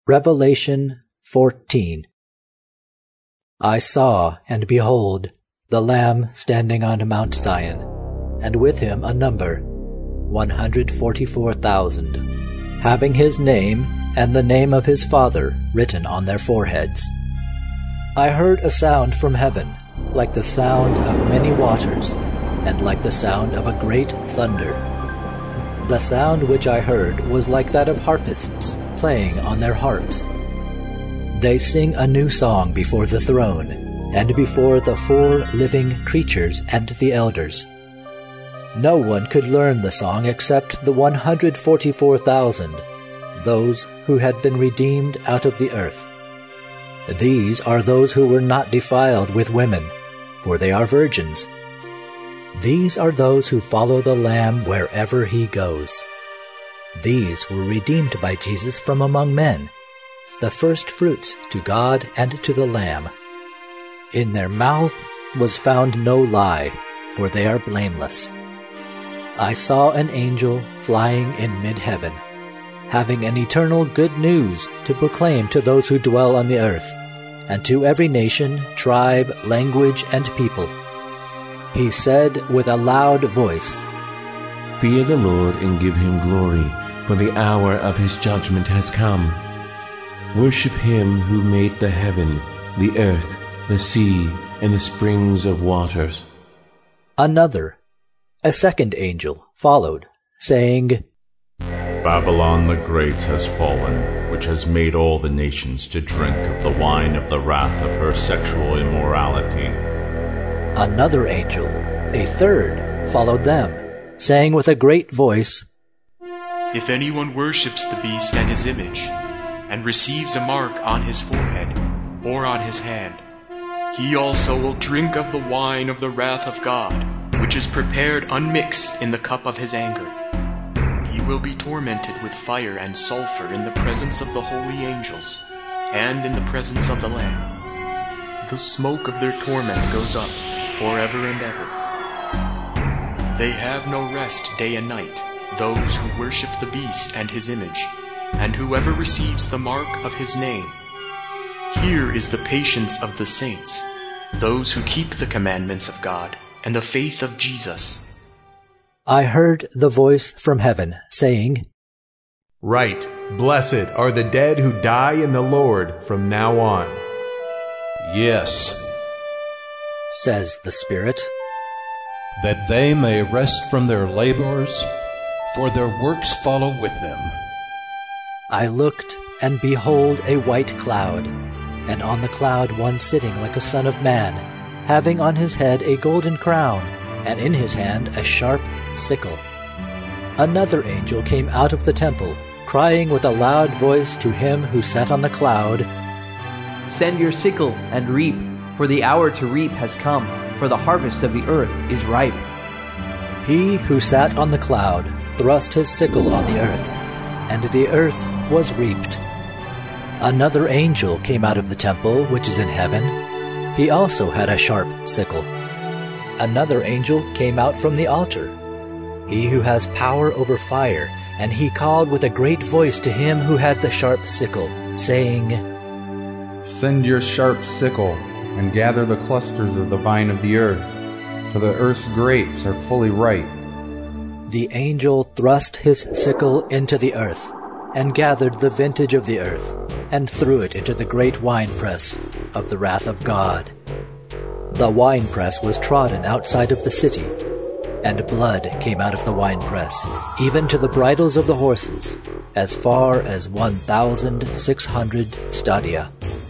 Revelation 14. I saw, and behold, the Lamb standing on Mount Zion, and with him a number, 144,000, having his name and the name of his Father written on their foreheads. I heard a sound from heaven, like the sound of many waters, and like the sound of a great thunder. The sound which I heard was like that of harpists playing on their harps. They sing a new song before the throne, and before the 4 living creatures and the elders. No one could learn the song except the 144,000, those who had been redeemed out of the earth. These are those who were not defiled with women, for they are virgins. These are those who follow the Lamb wherever he goes. These were redeemed by Jesus from among men, the first fruits to God and to the Lamb. In their mouth was found no lie, for they are blameless. I saw an angel flying in mid-heaven, having an eternal good news to proclaim to those who dwell on the earth, and to every nation, tribe, language, and people. He said with a loud voice, Fear the Lord and give him glory, for the hour of his judgment has come. Worship him who made the heaven, the earth, the sea, and the springs of waters. A second angel, followed, saying, Babylon the Great has fallen, which has made all the nations to drink of the wine of the wrath of her sexual immorality. Another angel, a third, followed them, saying with a great voice, If anyone worships the beast and his image, and receives a mark on his forehead or on his hand, he also will drink of the wine of the wrath of God, which is prepared unmixed in the cup of his anger. He will be tormented with fire and sulfur in the presence of the holy angels, and in the presence of the Lamb. The smoke of their torment goes up forever and ever. They have no rest day and night, those who worship the beast and his image, and whoever receives the mark of his name. Here is the patience of the saints, those who keep the commandments of God and the faith of Jesus. I heard the voice from heaven, saying, Right, blessed are the dead who die in the Lord from now on. Yes, says the Spirit, that they may rest from their labors, for their works follow with them. I looked, and behold a white cloud, and on the cloud one sitting like a son of man, having on his head a golden crown, and in his hand a sharp sickle. Another angel came out of the temple, crying with a loud voice to him who sat on the cloud, Send your sickle and reap, for the hour to reap has come, for the harvest of the earth is ripe. He who sat on the cloud thrust his sickle on the earth, and the earth was reaped. Another angel came out of the temple which is in heaven. He also had a sharp sickle. Another angel came out from the altar, he who has power over fire, and he called with a great voice to him who had the sharp sickle, saying, Send your sharp sickle, and gather the clusters of the vine of the earth, for the earth's grapes are fully ripe. The angel thrust his sickle into the earth, and gathered the vintage of the earth, and threw it into the great winepress of the wrath of God. The winepress was trodden outside of the city, and blood came out of the winepress, even to the bridles of the horses, as far as 1,600 stadia.